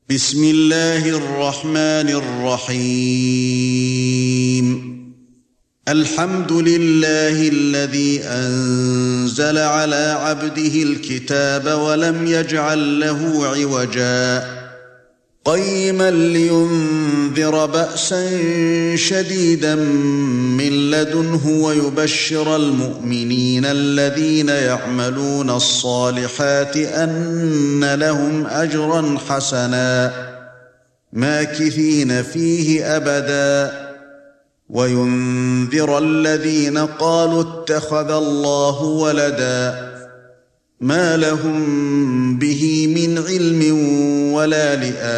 بسم الله الرحمن الرحيم الحمد لله الذي أنزل على عبده الكتاب ولم يجعل له عوجا قيما لينذر بأسا شديدا من لدنه ويبشر المؤمنين الذين يعملون الصالحات أن لهم أجرا حسنا ماكثين فيه أبدا وينذر الذين قالوا اتخذ الله ولدا ما لهم به من علم ولا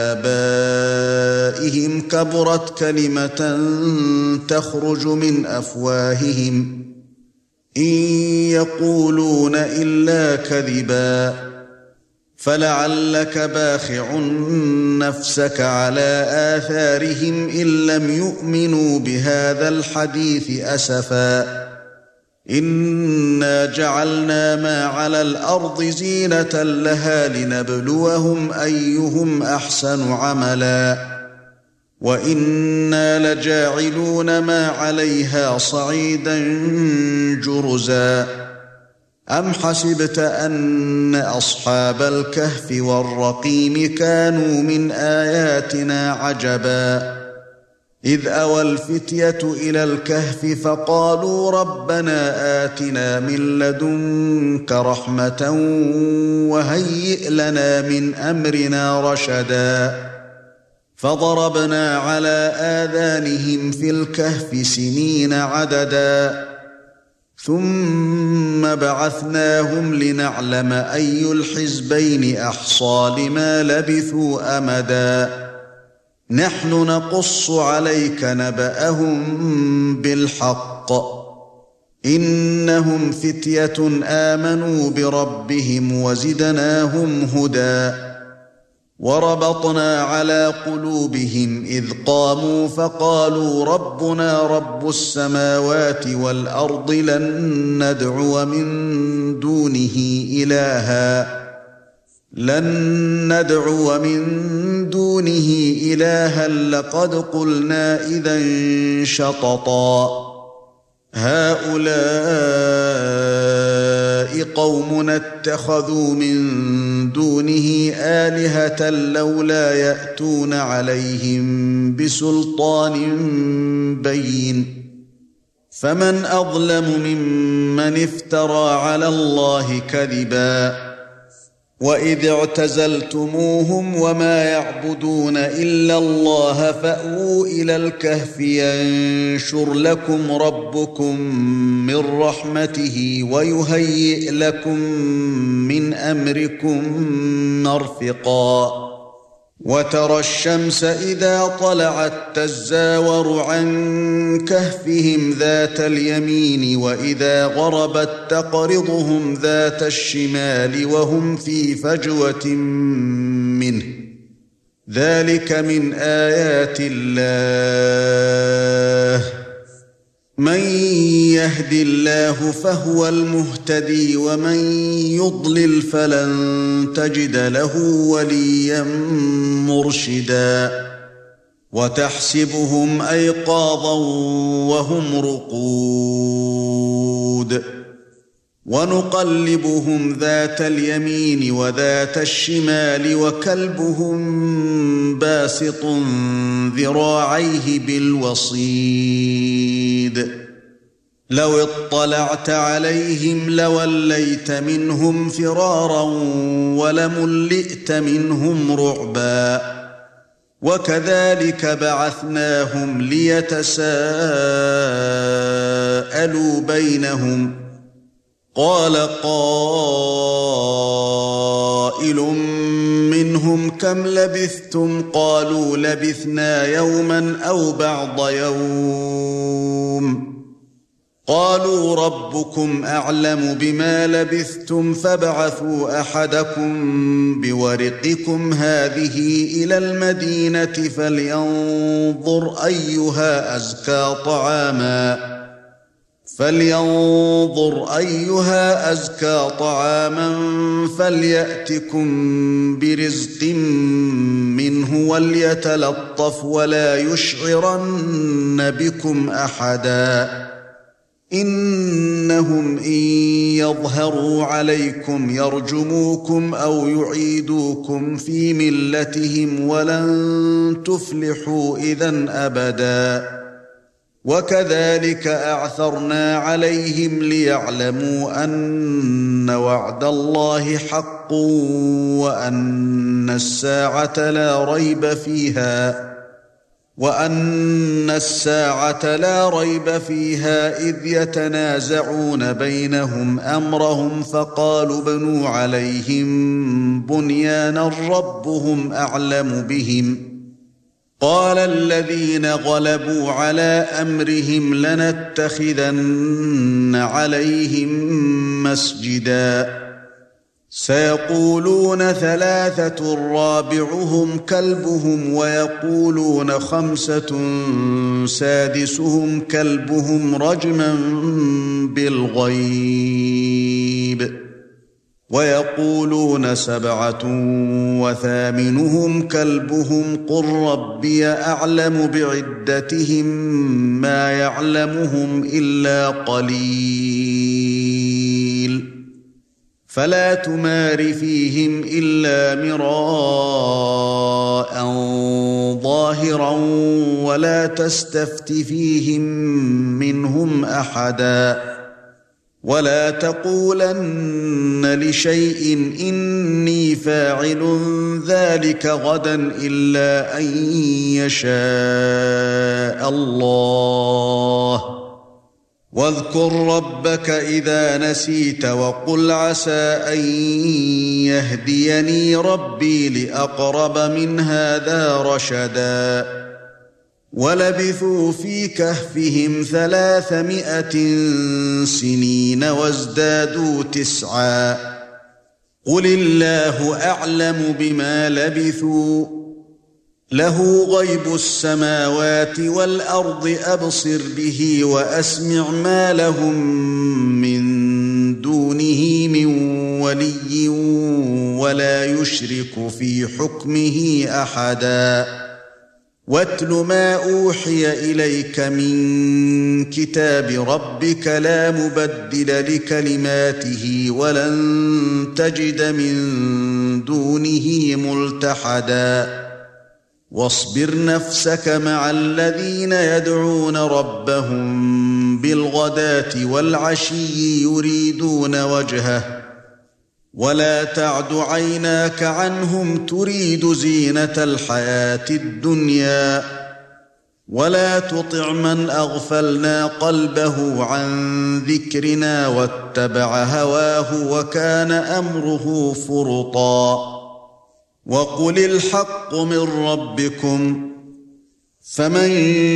لآبائهم كبرت كلمة تخرج من أفواههم إن يقولون إلا كذبا فلعلك باخع نفسك على آثارهم إن لم يؤمنوا بهذا الحديث أسفا إنا جعلنا ما على الأرض زينة لها لنبلوهم أيهم أحسن عملا وإنا لجاعلون ما عليها صعيدا جرزا أم حسبت أن أصحاب الكهف والرقيم كانوا من آياتنا عجبا إذ أوى الفتية إلى الكهف فقالوا ربنا آتنا من لدنك رحمة وهيئ لنا من أمرنا رشدا فضربنا على آذانهم في الكهف سنين عددا ثم بعثناهم لنعلم أي الحزبين أحصى لما لبثوا أمدا نحن نقص عليك نبأهم بالحق إنهم فتية آمنوا بربهم وزدناهم هدى وربطنا على قلوبهم إذ قاموا فقالوا ربنا رب السماوات والأرض لن ندعو من دونه إلها لقد قلنا إذا شططا هؤلاء قومنا اتخذوا من دونه آلهة لولا يأتون عليهم بسلطان بين فمن أظلم ممن افترى على الله كذبا وإذ اعتزلتموهم وما يعبدون إلا الله فأووا إلى الكهف ينشر لكم ربكم من رحمته ويهيئ لكم من أمركم مرفقا وترى الشمس إذا طلعت تزاور عن كهفهم ذات اليمين وإذا غربت تقرضهم ذات الشمال وهم في فجوة منه ذلك من آيات الله من يهد الله فهو المهتدي ومن يضلل فلن تجد له وليا مرشدا وتحسبهم أيقاظا وهم رقود ونقلبهم ذات اليمين وذات الشمال وكلبهم باسط ذراعيه بالوصيد لو اطلعت عليهم لوليت منهم فرارا ولملئت منهم رعبا وكذلك بعثناهم ليتساءلوا بينهم قال قائل منهم كم لبثتم قالوا لبثنا يوما أو بعض يوم قالوا ربكم أعلم بما لبثتم فابعثوا أحدكم بورقكم هذه إلى المدينة فلينظر أيها أزكى طعاما فليأتكم برزق منه وليتلطف ولا يشعرن بكم أحدا إنهم إن يظهروا عليكم يرجموكم أو يعيدوكم في ملتهم ولن تفلحوا إذن أبدا وكذلك أعثرنا عليهم ليعلموا أن وعد الله حق وأن الساعة لا ريب فيها إذ يتنازعون بينهم أمرهم فقالوا بنوا عليهم بنيانا ربهم أعلم بهم قال الذين غلبوا على أمرهم لنتخذن عليهم مسجدا سيقولون 3 رابعهم كلبهم ويقولون 5 سادسهم كلبهم رجما بالغيب ويقولون 7 وثامنهم كلبهم قل ربي أعلم بعدتهم ما يعلمهم إلا قليل فلا تمار فيهم إلا مراء ظاهرا ولا تستفت فيهم منهم أحدا ولا تقولن لشيء إني فاعل ذلك غدا إلا أن يشاء الله واذكر ربك إذا نسيت وقل عسى أن يهديني ربي لأقرب من هذا رشدا ولبثوا في كهفهم 300 سنين وازدادوا 9 قل الله أعلم بما لبثوا له غيب السماوات والأرض أبصر به وأسمع ما لهم من دونه من ولي ولا يشرك في حكمه أحدا واتل ما أوحي إليك من كتاب ربك لا مبدل لكلماته ولن تجد من دونه ملتحدا واصبر نفسك مع الذين يدعون ربهم بالغداة والعشي يريدون وجهه ولا تعد عيناك عنهم تريد زينة الحياة الدنيا ولا تطع من أغفلنا قلبه عن ذكرنا واتبع هواه وكان أمره فرطا وقل الحق من ربكم فمن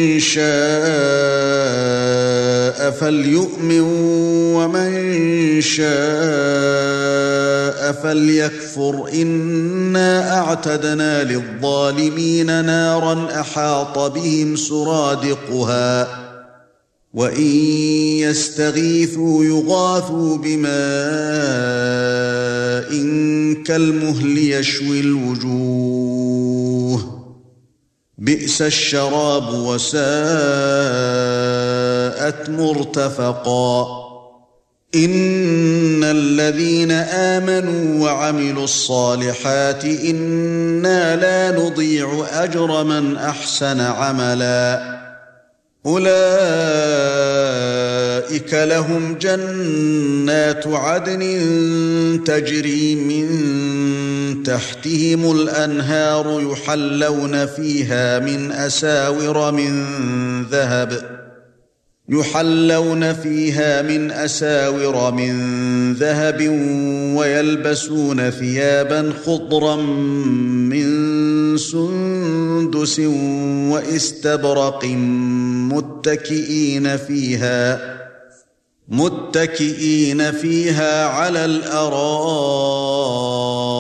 شاء فليؤمن ومن شاء فليكفر إنا أعتدنا للظالمين نارا أحاط بهم سرادقها وإن يستغيثوا يغاثوا بماء كالمهل يشوي الوجوه بئس الشراب وساءت مرتفقا إن الذين آمنوا وعملوا الصالحات إنا لا نضيع أجر من أحسن عملا أولئك لهم جنات عدن تجري من تحتهم الأنهار يحلون فيها من أساور من ذهب ويلبسون ثيابا خضرا من سندس واستبرق متكئين فيها على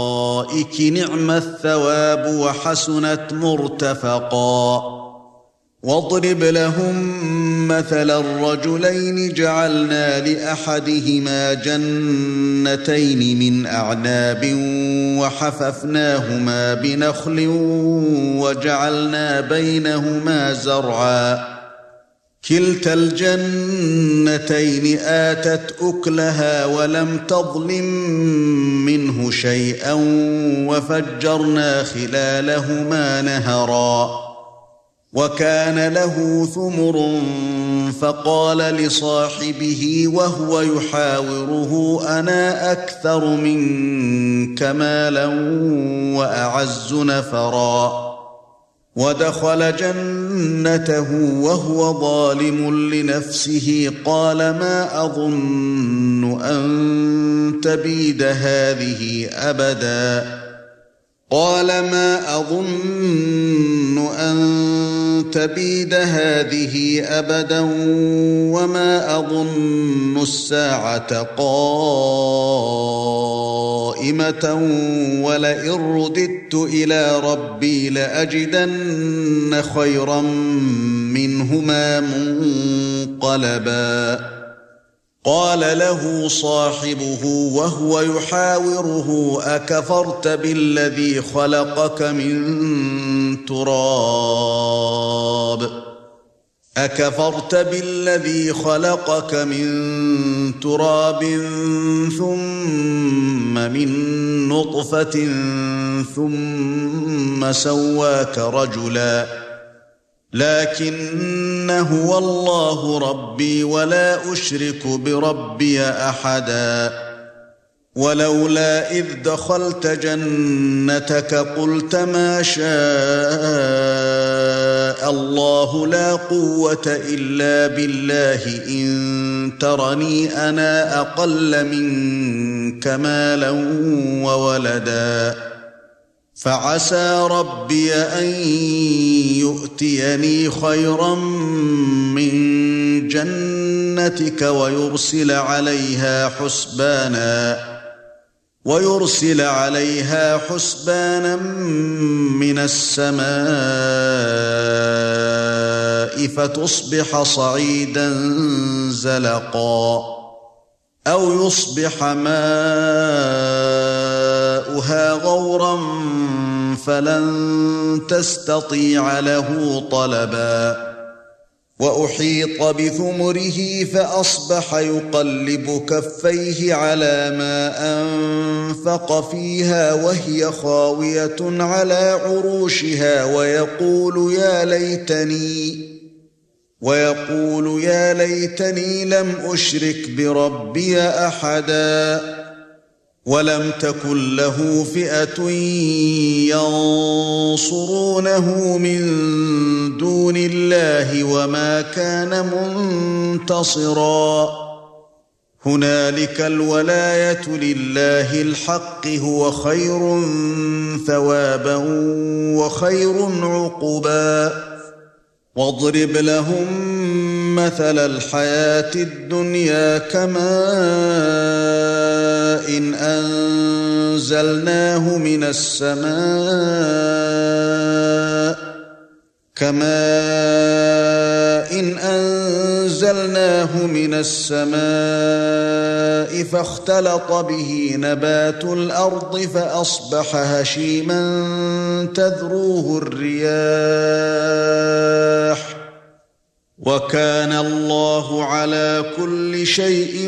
الأرائك نعم الثواب وحسنت مرتفقا واضرب لهم مثل الرجلين جعلنا لأحدهما جنتين من أعناب وحففناهما بنخل وجعلنا بينهما زرعا كلتا الجنتين آتت أكلها ولم تظلم منه شيئا وفجرنا خلالهما نهرا وكان له ثمر فقال لصاحبه وهو يحاوره أنا أكثر منك مالا وأعز نفرا ودخل جنته وهو ظالم لنفسه قال ما أظن أن تبيد هذه أبدا وما أظن الساعة قائمة ولئن رددت إلى ربي لأجدن خيرا منهما منقلبا قال له صاحبه وهو يحاوره أكفرت بالذي خلقك من تراب ثم من نطفة ثم سواك رجلا لكن هو الله ربي ولا أشرك بربي أحدا ولولا إذ دخلت جنتك قلت ما شاء الله لا قوة إلا بالله إن ترني أنا أقل منك مالا وولدا فعسى ربي أن يؤتيني خيرا من جنتك ويرسل عليها حسبانا من السماء فتصبح صعيدا زلقا أو يصبح ماؤها غورا فلن تستطيع له طلبا وأحيط بثمره فأصبح يقلب كفيه على ما أنفق فيها وهي خاوية على عروشها ويقول يا ليتني لم أشرك بربي أحدا ولم تكن له فئة ينصرونه من دون الله وما كان منتصرا هنالك الولاية لله الحق هو خير ثوابا وخير عقبا واضرب لهم مثل الحياة الدنيا كماء إن أنزلناه من السماء فاختلط به نبات الأرض فأصبح هشيما تذروه الرياح وكان الله على كل شيء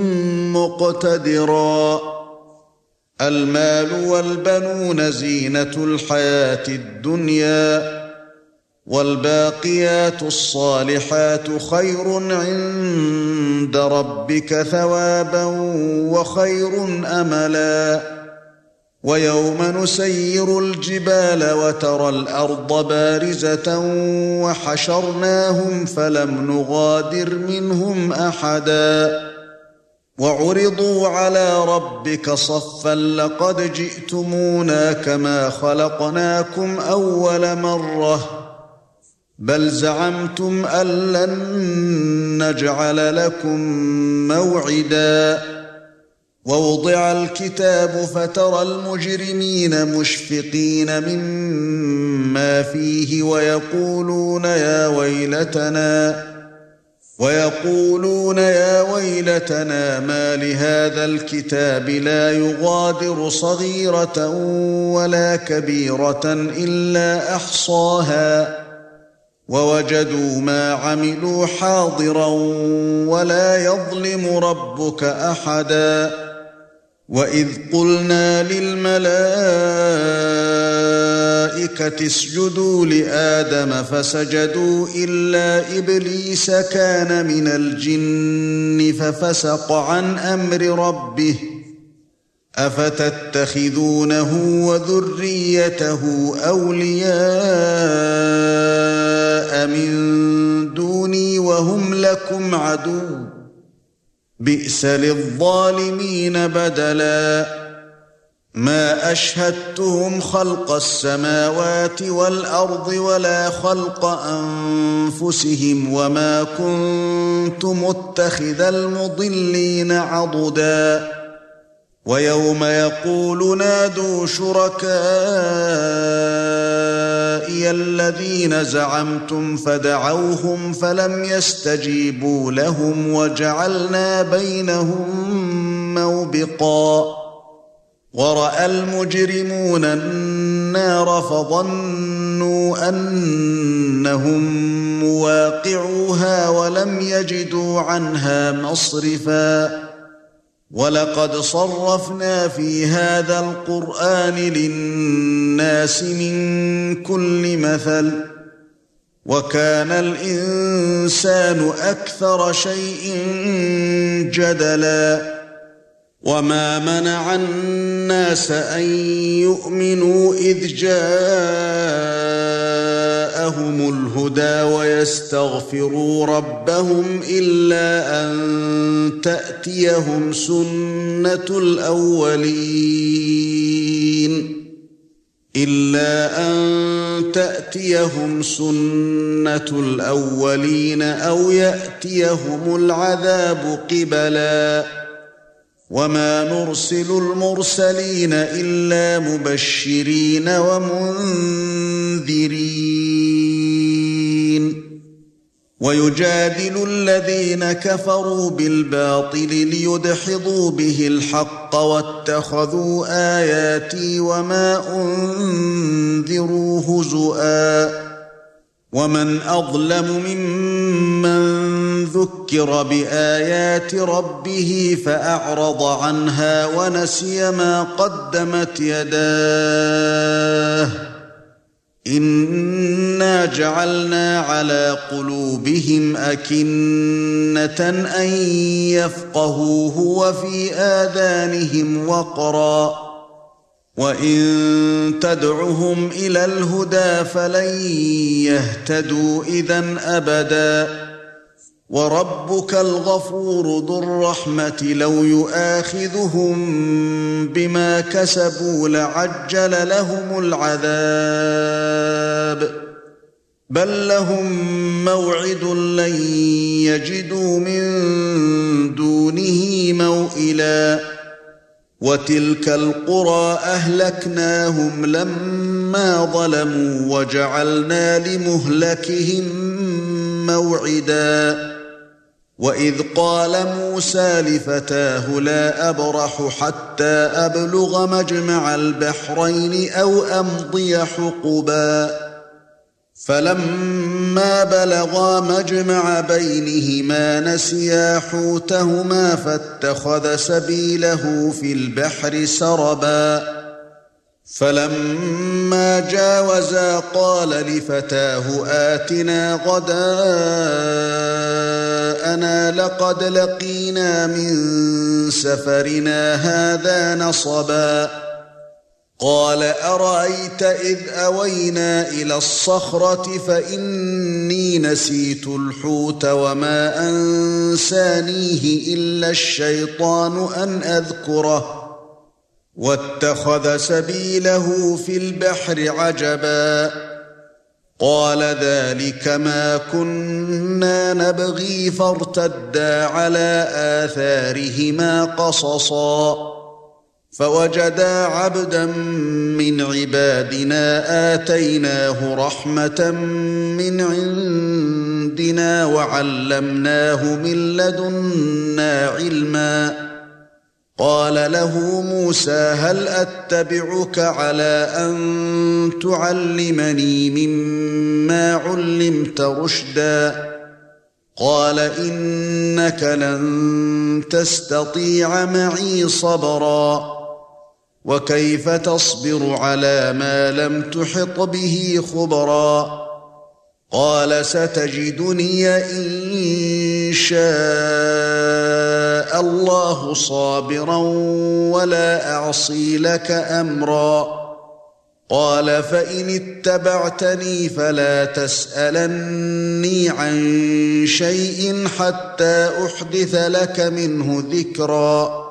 مقتدرا المال والبنون زينة الحياة الدنيا والباقيات الصالحات خير عند ربك ثوابا وخير أملا ويوم نسير الجبال وترى الأرض بارزة وحشرناهم فلم نغادر منهم أحدا وعرضوا على ربك صفا لقد جئتمونا كما خلقناكم أول مرة بل زعمتم أن لن نجعل لكم موعدا ووضع الكتاب فترى المجرمين مشفقين مما فيه ويقولون يا ويلتنا ما لهذا الكتاب لا يغادر صغيرة ولا كبيرة إلا أحصاها ووجدوا ما عملوا حاضرا ولا يظلم ربك أحدا وإذ قلنا للملائكة اسجدوا لآدم فسجدوا إلا إبليس كان من الجن ففسق عن أمر ربه أفتتخذونه وذريته أولياء من دوني وهم لكم عدو بئس للظالمين بدلا ما أشهدتهم خلق السماوات والأرض ولا خلق أنفسهم وما كنت متخذ المضلين عضدا ويوم يقول نادوا شركائي الذين زعمتم فدعوهم فلم يستجيبوا لهم وجعلنا بينهم موبقا ورأى المجرمون النار فظنوا أنهم مواقعوها ولم يجدوا عنها مصرفا وَلَقَدْ صَرَّفْنَا فِي هَذَا الْقُرْآنِ لِلنَّاسِ مِنْ كُلِّ مَثَلٍ وَكَانَ الْإِنسَانُ أَكْثَرَ شَيْءٍ جَدَلًا وَمَا مَنَعَ النَّاسَ أَن يُؤْمِنُوا إِذْ جَاءَهُمُ الْهُدَى وَيَسْتَغْفِرُوا رَبَّهُمْ إِلَّا أَن تَأْتِيَهُمْ سُنَّةُ الْأَوَّلِينَ أَوْ يَأْتِيَهُمُ الْعَذَابُ قِبَلًا وَمَا نُرْسِلُ الْمُرْسَلِينَ إِلَّا مُبَشِّرِينَ وَمُنذِرِينَ وَيُجَادِلُ الَّذِينَ كَفَرُوا بِالْبَاطِلِ لِيُدْحِضُوا بِهِ الْحَقَّ وَاتَّخَذُوا آيَاتِي وَمَا أُنذِرُوا هُزُوًا وَمَنْ أَظْلَمُ مِمَّنْ ذُكِّرَ بِآيَاتِ رَبِّهِ فَأَعْرَضَ عَنْهَا وَنَسِيَ مَا قَدَّمَتْ يَدَاهُ إِنَّا جَعَلْنَا عَلَى قُلُوبِهِمْ أَكِنَّةً أَن يَفْقَهُوهُ وَفِي آذَانِهِمْ وَقْرًا وَإِن تَدْعُهُمْ إِلَى الْهُدَى فَلَن يَهْتَدُوا إِذًا أَبَدًا وَرَبُّكَ الْغَفُورُ ذُو الرَّحْمَةِ لَوْ يُؤَاخِذُهُم بِمَا كَسَبُوا لَعَجَّلَ لَهُمُ الْعَذَابَ بَل لَّهُم مَّوْعِدٌ لَّن يَجِدُوا مِن دُونِهِ مَوْئِلًا وَتِلْكَ الْقُرَىٰ أَهْلَكْنَاهُمْ لَمَّا ظَلَمُوا وَجَعَلْنَا لِمُهْلِكِهِم مَّوْعِدًا وَإِذْ قَالَ مُوسَى لِفَتَاهُ لَا أَبْرَحُ حَتَّىٰ أَبْلُغَ مَجْمَعَ الْبَحْرَيْنِ أَوْ أَمْضِيَ حُقُبًا فَلَمَّا بَلَغَا مَجْمَعَ بَيْنِهِمَا نَسِيَا حُوتَهُمَا فَاتَّخَذَ سَبِيلَهُ فِي الْبَحْرِ سَرَبًا فَلَمَّا جَاوَزَا قَالَ لِفَتَاهُ آتِنَا غَدَاءَنَا لَقَدْ لَقِينَا مِنْ سَفَرِنَا هَذَا نَصَبًا قَالَ أَرَأَيْتَ إِذْ أَوَيْنَا إِلَى الصَّخْرَةِ فَإِنِّي نَسِيتُ الْحُوتَ وَمَا أَنسَانِيهِ إِلَّا الشَّيْطَانُ أَنْ أَذْكُرَهُ وَاتَّخَذَ سَبِيلَهُ فِي الْبَحْرِ عَجَبًا قَالَ ذَلِكَ مَا كُنَّا نَبْغِي فَارْتَدَّا عَلَى آثَارِهِمَا قَصَصًا فوجدا عبدا من عبادنا آتيناه رحمة من عندنا وعلمناه من لدنا علما. قال له موسى هل أتبعك على أن تعلمني مما علمت رشدا؟ قال إنك لن تستطيع معي صبرا وكيف تصبر على ما لم تحط به خبرا؟ قال ستجدني إن شاء الله صابرا ولا أعصي لك أمرا. قال فإن اتبعتني فلا تسألني عن شيء حتى أحدث لك منه ذكرا.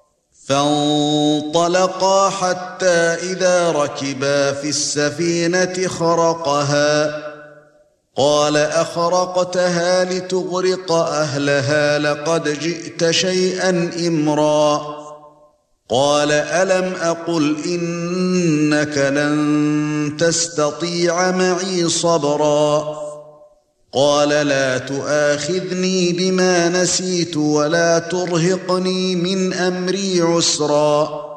فانطلقا حتى إذا ركبا في السفينة خرقها. قال أخرقتها لتغرق أهلها لقد جئت شيئا إمرا. قال ألم أقل إنك لن تستطيع معي صبرا؟ قال لا تؤاخذني بما نسيت ولا ترهقني من أمري عسرا.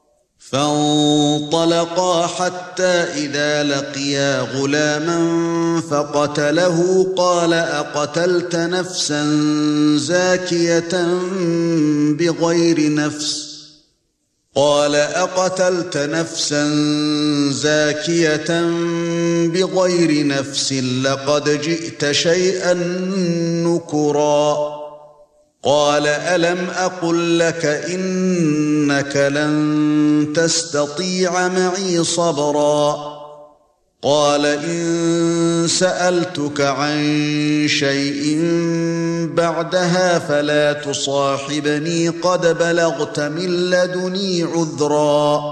فانطلقا حتى إذا لقيا غلاما فقتله. قال أقتلت نفسا زاكية بغير نفس؟ قال أقتلت نفسا زاكية بغير نفس لقد جئت شيئا نكرا. قال ألم أقل لك إنك لن تستطيع معي صبرا؟ قال إن سألتك عن شيء بعدها فلا تصاحبني قد بلغت من لدني عذرا.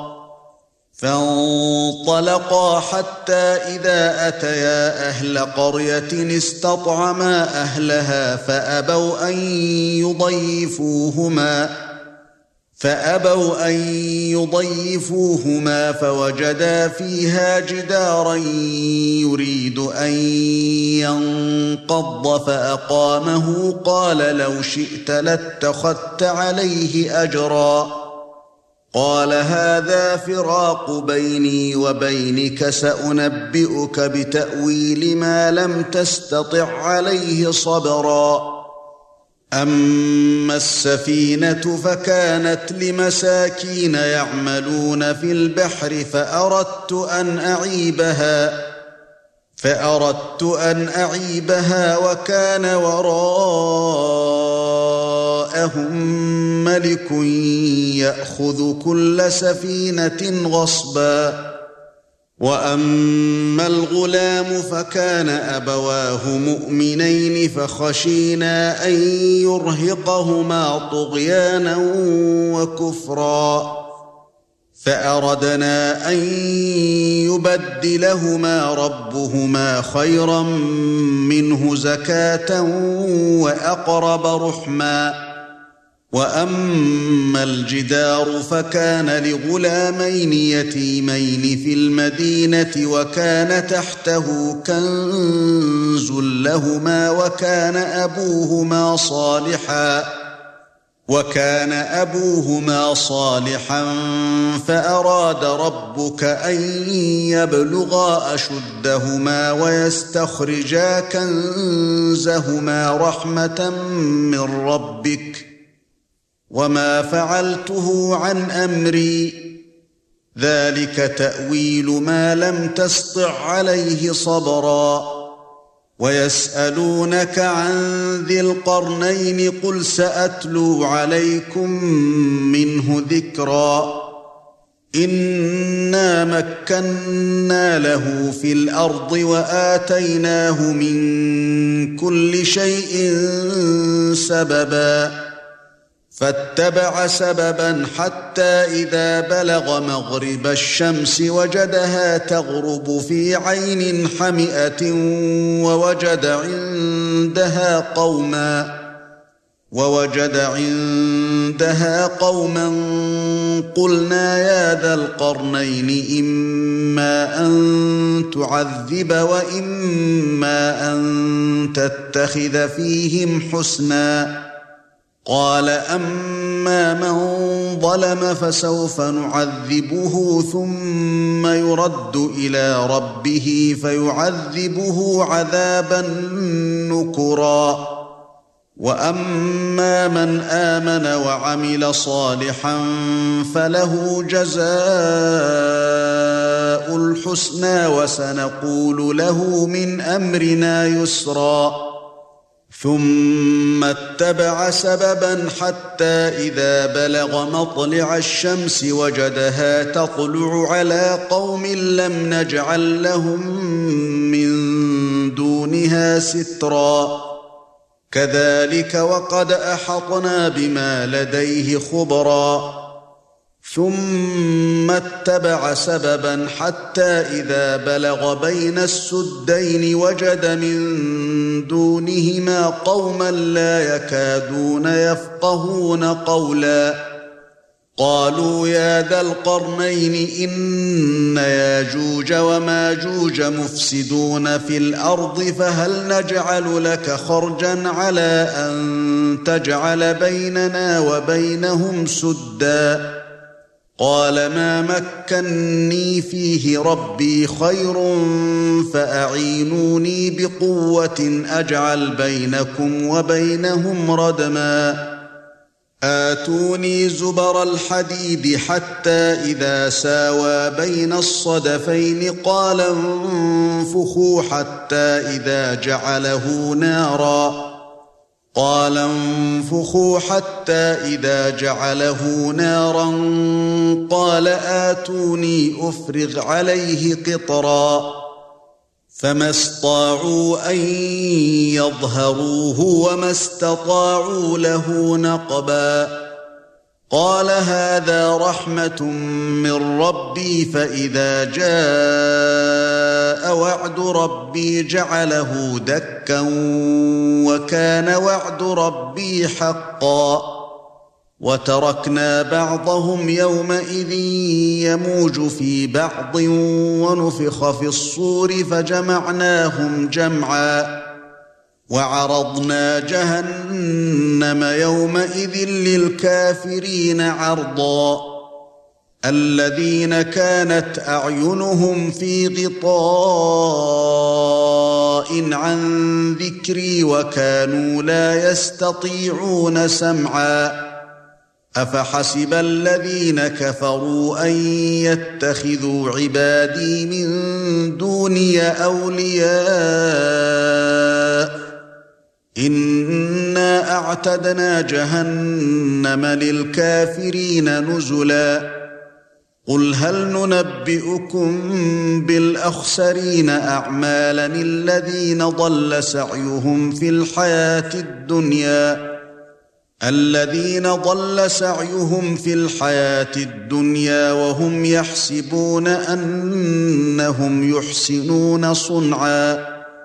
فانطلقا حتى إذا أتيا أهل قرية استطعما أهلها فأبوا أن يضيفوهما فوجدا فيها جدارا يريد أن ينقض فأقامه. قال لو شئت لاتخذت عليه أجرا. قال هذا فراق بيني وبينك سأنبئك بتأويل ما لم تستطع عليه صبرا. أما السفينة فكانت لمساكين يعملون في البحر فأردت أن أعيبها وكان وراءهم ملك يأخذ كل سفينة غصبا. وأما الغلام فكان أبواه مؤمنين فخشينا أن يرهقهما طغيانا وكفرا. فأردنا أن يبدلهما ربهما خيرا منه زكاة وأقرب رحما. وأما الجدار فكان لغلامين يتيمين في المدينة وكان تحته كنز لهما وكان أبوهما صالحا فأراد ربك أن يبلغا أشدهما ويستخرجا كنزهما رحمة من ربك وما فعلته عن أمري ذلك تأويل ما لم تسطع عليه صبرا. ويسألونك عن ذي القرنين قل سأتلو عليكم منه ذكرا. إنا مكنا له في الأرض وآتيناه من كل شيء سببا. فاتبع سببا حتى إذا بلغ مغرب الشمس وجدها تغرب في عين حمئة ووجد عندها قوما قلنا يا ذا القرنين إما أن تعذب وإما أن تتخذ فيهم حسنا قال أما من ظلم فسوف نعذبه ثم يرد إلى ربه فيعذبه عذابا نكرا وأما من آمن وعمل صالحا فله جزاء الحسنى وسنقول له من أمرنا يسرا ثم اتبع سببا حتى إذا بلغ مطلع الشمس وجدها تطلع على قوم لم نجعل لهم من دونها سترا كذلك وقد أحطنا بما لديه خبرا ثم اتبع سببا حتى إذا بلغ بين السدين وجد من دونهما قوما لا يكادون يفقهون قولا قالوا يا ذا القرنين إن ياجوج وماجوج مفسدون في الأرض فهل نجعل لك خرجا على أن تجعل بيننا وبينهم سدا قال ما مكنني فيه ربي خير فأعينوني بقوة أجعل بينكم وبينهم ردما آتوني زبر الحديد حتى إذا ساوى بين الصدفين قال انفخوا حتى إذا جعله نارا قال انفخوا حتى إذا جعله نارا قال آتوني أفرغ عليه قطرا فما استطاعوا أن يظهروه وما استطاعوا له نقبا قال هذا رحمة من ربي فإذا جاء وعد ربي جعله دكا وكان وعد ربي حقا وتركنا بعضهم يومئذ يموج في بعض ونفخ في الصور فجمعناهم جمعا وعرضنا جهنم يومئذ للكافرين عرضا الذين كانت أعينهم في غطاء عن ذكري وكانوا لا يستطيعون سمعا أفحسب الذين كفروا أن يتخذوا عبادي من دوني أولياء إنا أعتدنا جهنم للكافرين نزلا قل هل ننبئكم بالأخسرين أعمالا الذين ضل سعيهم في الحياة الدنيا وهم يحسبون أنهم يحسنون صنعا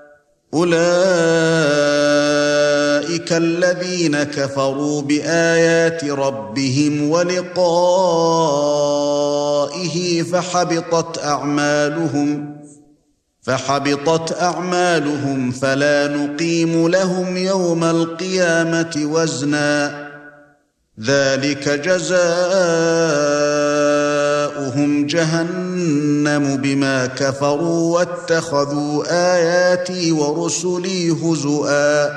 أولئك الذين كفروا بآيات ربهم ولقائه فحبطت أعمالهم فلا نقيم لهم يوم القيامة وزنا ذلك جزاؤهم جهنم بما كفروا واتخذوا آياتي ورسلي هزؤا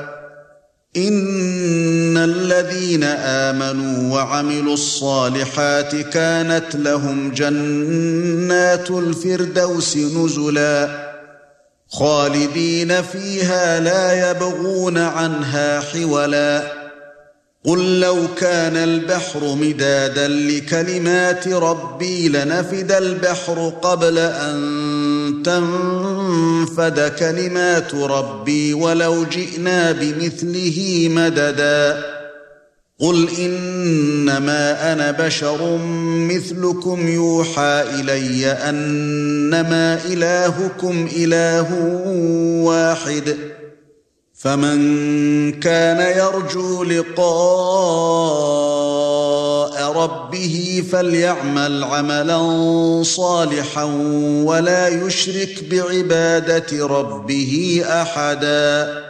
إن الذين آمنوا وعملوا الصالحات كانت لهم جنات الفردوس نزلا خالدين فيها لا يبغون عنها حولا قل لو كان البحر مدادا لكلمات ربي لنفد البحر قبل أن تنفد كلمات ربي ولو جئنا بمثله مددا قل إنما أنا بشر مثلكم يوحى إلي أنما إلهكم إله واحد فمن كان يرجو لقاء ربه فليعمل عملا صالحا ولا يشرك بعبادة ربه أحدا